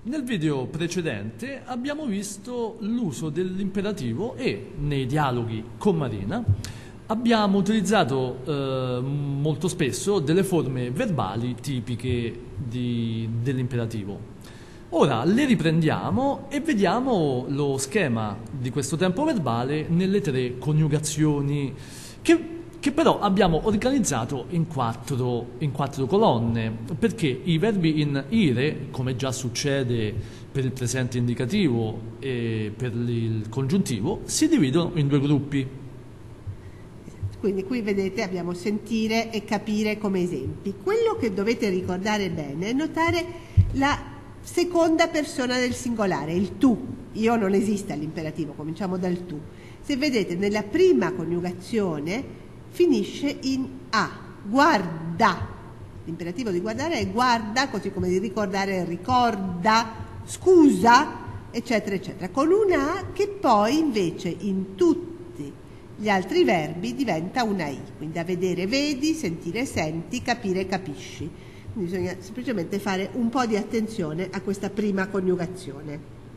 Nel video precedente abbiamo visto l'uso dell'imperativo e nei dialoghi con Marina abbiamo utilizzato molto spesso delle forme verbali tipiche dell'imperativo. Ora le riprendiamo e vediamo lo schema di questo tempo verbale nelle tre coniugazioni che però abbiamo organizzato in quattro colonne, perché i verbi in ire, come già succede per il presente indicativo e per il congiuntivo, si dividono in due gruppi. Quindi qui vedete abbiamo sentire e capire come esempi. Quello che dovete ricordare bene è notare la seconda persona del singolare, il tu. Io non esiste all'imperativo, cominciamo dal tu. Se vedete nella prima coniugazione finisce in a, guarda. L'imperativo di guardare è guarda, così come di ricordare è ricorda, scusa, eccetera, eccetera, con una a che poi invece in tutti gli altri verbi diventa una i, quindi a vedere vedi, sentire senti, capire capisci. Quindi bisogna semplicemente fare un po' di attenzione a questa prima coniugazione.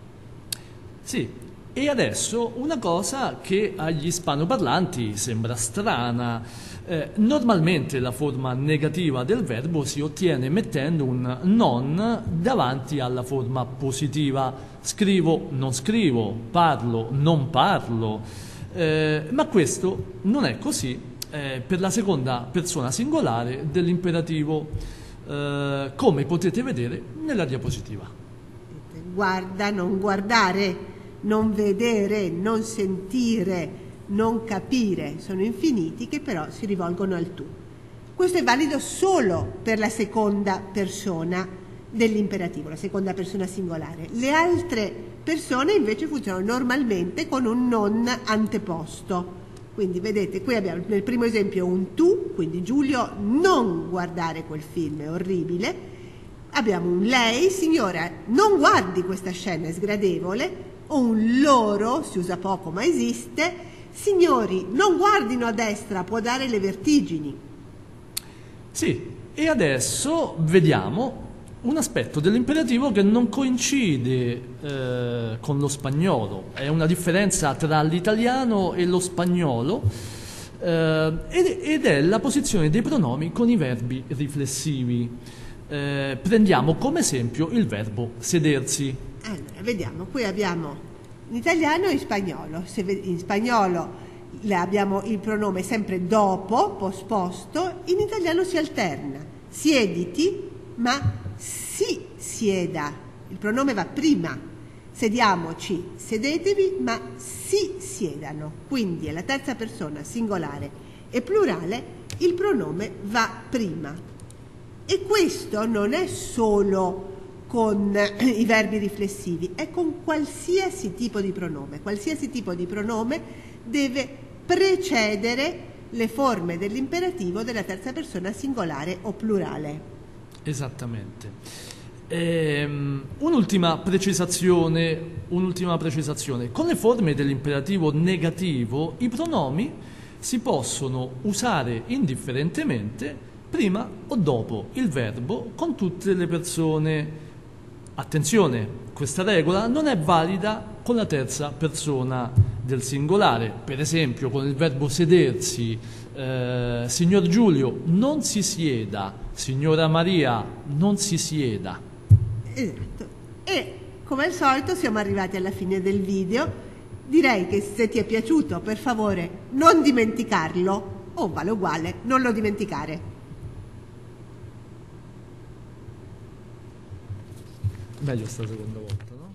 Sì. E adesso una cosa che agli ispanoparlanti sembra strana. Normalmente la forma negativa del verbo si ottiene mettendo un non davanti alla forma positiva. Scrivo, non scrivo, parlo, non parlo. Ma questo non è così per la seconda persona singolare dell'imperativo, come potete vedere nella diapositiva. Guarda, non guardare, non vedere, non sentire, non capire, sono infiniti che però si rivolgono al tu. Questo è valido solo per la seconda persona dell'imperativo, la seconda persona singolare. Le altre persone invece funzionano normalmente con un non anteposto. Quindi vedete, qui abbiamo nel primo esempio un tu, quindi Giulio non guardare quel film, è orribile. Abbiamo un lei, signora, non guardi questa scena, è sgradevole. O un loro, si usa poco ma esiste, signori, non guardino a destra, può dare le vertigini. Sì, e adesso vediamo un aspetto dell'imperativo che non coincide con lo spagnolo, è una differenza tra l'italiano e lo spagnolo ed è la posizione dei pronomi con i verbi riflessivi. Prendiamo come esempio il verbo sedersi. Allora, vediamo, qui abbiamo in italiano e in spagnolo. In spagnolo abbiamo il pronome sempre dopo, posposto, in italiano si alterna. Siediti, ma si sieda. Il pronome va prima. Sediamoci, sedetevi, ma si siedano. Quindi è la terza persona singolare e plurale, il pronome va prima. E questo non è solo con i verbi riflessivi, è con qualsiasi tipo di pronome. Qualsiasi tipo di pronome deve precedere le forme dell'imperativo della terza persona singolare o plurale. Esattamente. Un'ultima precisazione. Con le forme dell'imperativo negativo i pronomi si possono usare indifferentemente prima o dopo il verbo con tutte le persone. Attenzione, questa regola non è valida con la terza persona del singolare. Per esempio, con il verbo sedersi, signor Giulio, non si sieda, signora Maria, non si sieda. Esatto. E come al solito siamo arrivati alla fine del video. Direi che se ti è piaciuto, per favore, non dimenticarlo, o vale uguale, non lo dimenticare. Meglio sta seconda volta, no?